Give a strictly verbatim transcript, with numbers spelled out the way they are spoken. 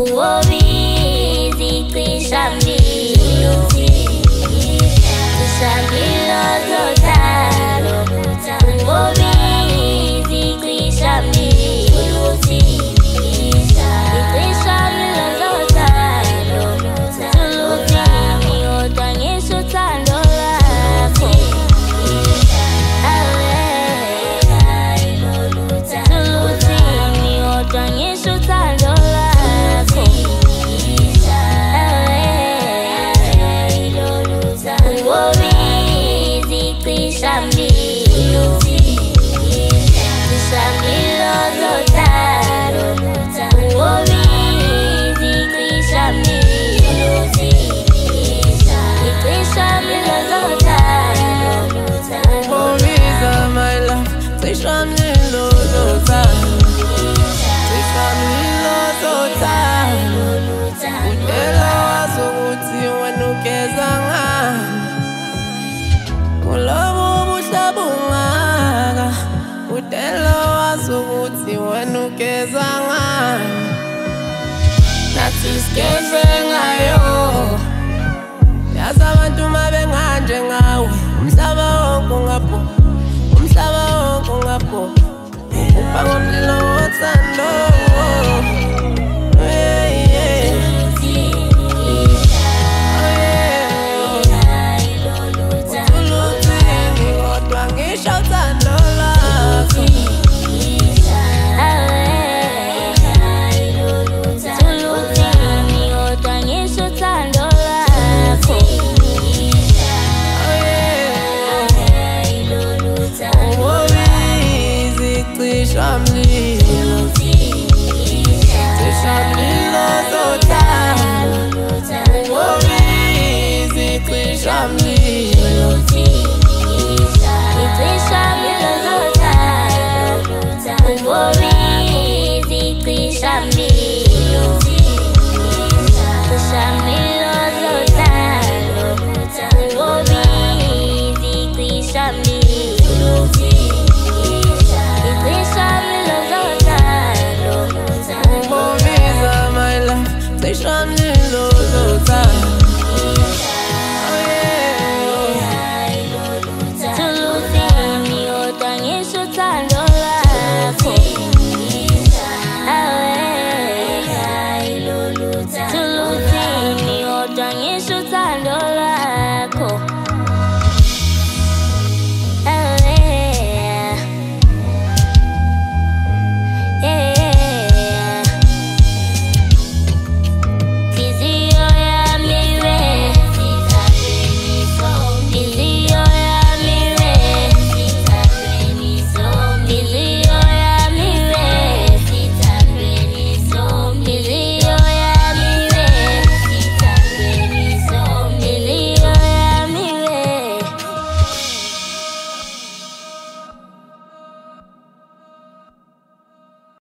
Uobizi kwishambi Tushamilo zotalo Uobizi kwishambi Kwishamilo zotalo Tulutimi otanyesho tandola Tulutimi otanyesho tandola Uobizi kwishambi Tushamilo zotalo Uobizi kwishambi Kwishamilo zotalo Uobiza my love Kwishamilo zotalo Kwishamilo zotalo Udela wazokuthi wena ugeza ngani Kulobo buhlabungaka Udela wazokuthi wena ugeza ngani Nathi sigeze ngayo Yazi abantu mabenganje ngawe Umhlaba wonke ungapho Umhlaba wonke ungapho Upha ngomlilo wothando